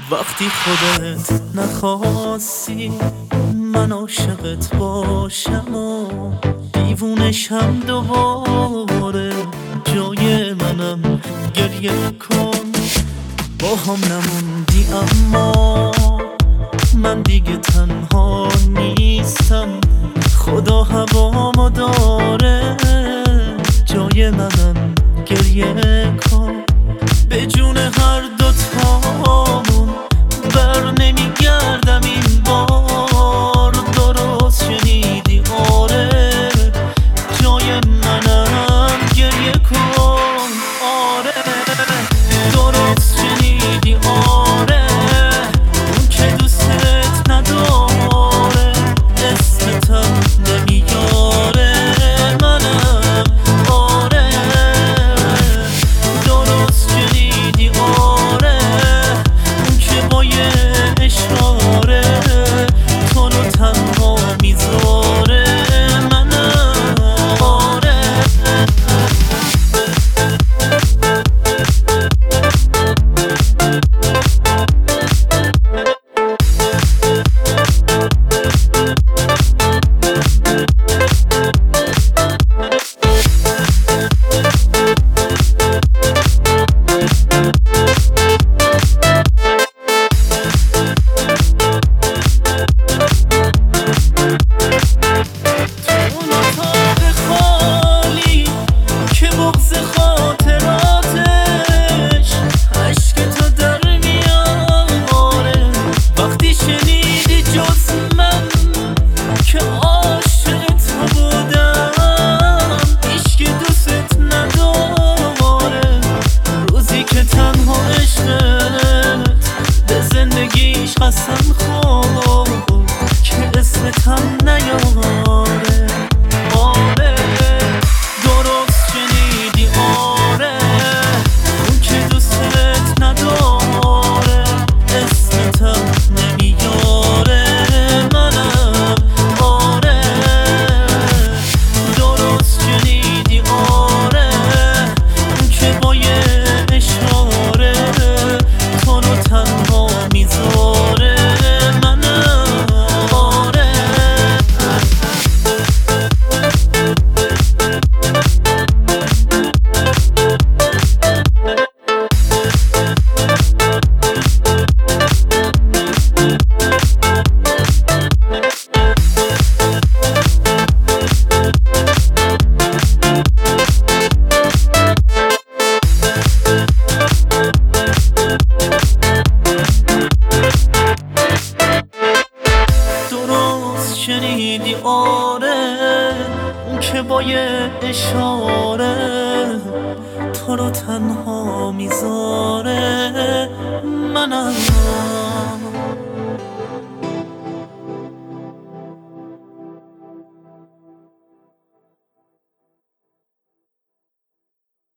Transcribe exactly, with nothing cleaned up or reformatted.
وقتی خودت نخواستی من عاشقت باشم و دیوونشم دوباره، جای منم گریه کن. با هم نموندی اما من دیگه تنها نیستم، خدا هوامو داره، جای منم گریه کن. به جون هر دوتامون بر نمیگردم این بار، درست شنیدی آره، جای منم گریه کن. آره درست شنیدی آره، اون که دوستت نداره اسمتم نمیاره، منم آره درست شنیدی آره، اون که با یه اشاره تو رو تنها میذاره، منم آره. قسم خور که اسمتم نیاره، آره درست شنیدی آره، اون که دوستت نداره اسمتم نمیاره، منم آره درست شنیدی آره، اون که با یه اشاره تو رو تنها میذاره، شنیدی آره، اون که با یه اشاره تو رو تنها میذاره، منم